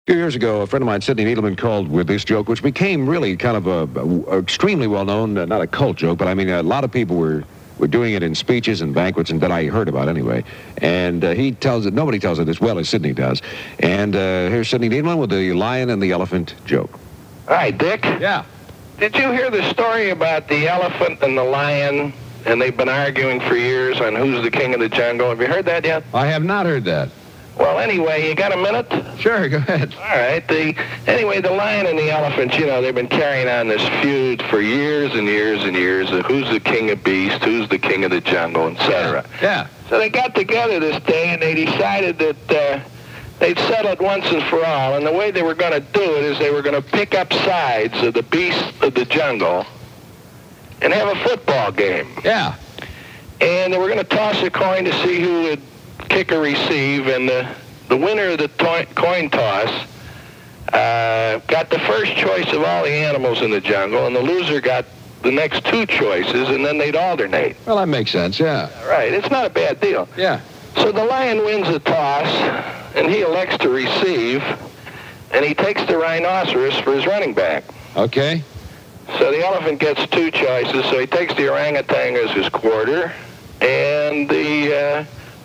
A few years ago, a friend of mine, Sidney Needleman, called with this joke, which became really kind of a extremely well-known, not a cult joke, but I mean, a lot of people were doing it in speeches and banquets, and that I heard about anyway. And he tells it, nobody tells it as well as Sidney does. And here's Sidney Needleman with the lion and the elephant joke. Hi, Dick. Yeah. Did you hear the story about the elephant and the lion, and they've been arguing for years on who's the king of the jungle? Have you heard that yet? I have not heard that. Well, anyway, you got a minute? Sure, go ahead. All right. Anyway, the lion and the elephant, you know, they've been carrying on this feud for years and years and years of who's the king of beasts, who's the king of the jungle, etc. Yeah. So they got together this day, and they decided that they'd settle it once and for all. And the way they were going to do it is they were going to pick up sides of the beasts of the jungle and have a football game. Yeah. And they were going to toss a coin to see who would kick or receive, and the winner of the coin toss got the first choice of all the animals in the jungle, and the loser got the next two choices, and then they'd alternate. Well, that makes sense, yeah. Right. It's not a bad deal. Yeah. So the lion wins the toss, and he elects to receive, and he takes the rhinoceros for his running back. Okay. So the elephant gets two choices, so he takes the orangutan as his quarter, and the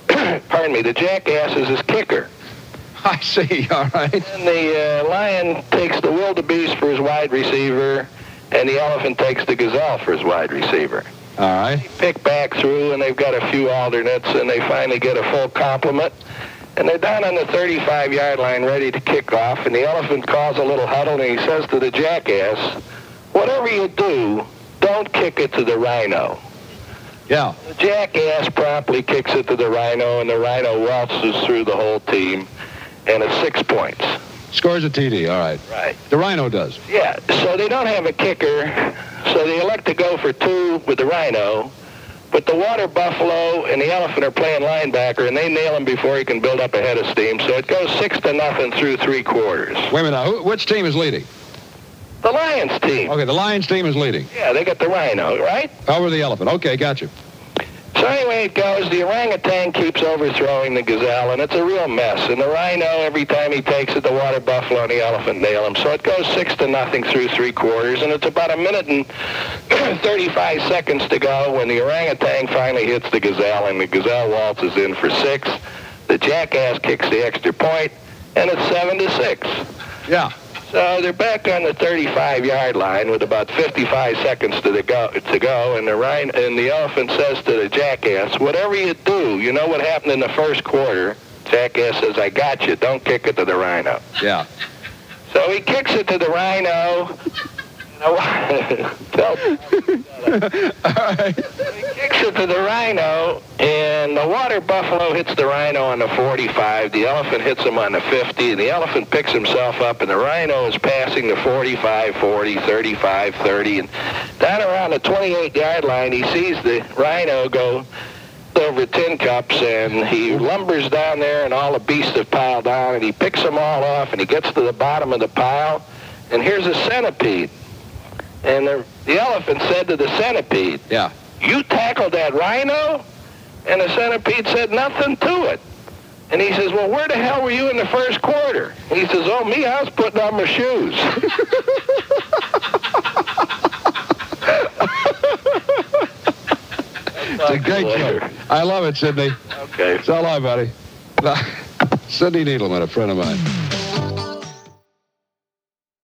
jackass as his kicker. I see, all right. And the lion takes the wildebeest for his wide receiver, and the elephant takes the gazelle for his wide receiver. All right. They pick back through, and they've got a few alternates, and they finally get a full complement. And they're down on the 35-yard line ready to kick off, and the elephant calls a little huddle, and he says to the jackass, "Whatever you do, don't kick it to the rhino." Yeah. The jackass promptly kicks it to the rhino, and the rhino waltzes through the whole team, and it's 6 points. Scores a TD, all right. Right. The rhino does. Yeah, so they don't have a kicker, so they elect to go for two with the rhino, but the water buffalo and the elephant are playing linebacker, and they nail him before he can build up a head of steam, so it goes 6-0 through three quarters. Wait a minute, now, which team is leading? The Lions team. Okay, the Lions team is leading. Yeah, they got the rhino, right? Over the elephant. Okay, gotcha. So anyway, it goes, the orangutan keeps overthrowing the gazelle, and it's a real mess. And the rhino, every time he takes it, the water buffalo and the elephant nail him. So it goes 6-0 through three quarters, and it's about a minute and 35 seconds to go when the orangutan finally hits the gazelle, and the gazelle waltzes in for 6. The jackass kicks the extra point, and it's 7-6. Yeah. So they're back on the 35-yard line with about 55 seconds to go, and the elephant says to the jackass, "Whatever you do, you know what happened in the first quarter?" Jackass says, "I got you. Don't kick it to the rhino." Yeah. So he kicks it to the rhino. All right. He kicks it to the rhino, and the water buffalo hits the rhino on the 45. The elephant hits him on the 50, and the elephant picks himself up, and the rhino is passing the 45, 40, 35, 30, and down around the 28-yard line, he sees the rhino go over tin cups, and he lumbers down there, and all the beasts have piled down, and he picks them all off, and he gets to the bottom of the pile, and here's a centipede. And the elephant said to the centipede, "Yeah, you tackled that rhino?" And the centipede said, "Nothing to it." And he says, "Well, where the hell were you in the first quarter?" And he says, "Oh, me, I was putting on my shoes." It's a great joke. I love it, Sidney. Okay. So long, buddy. Sidney Needleman, a friend of mine.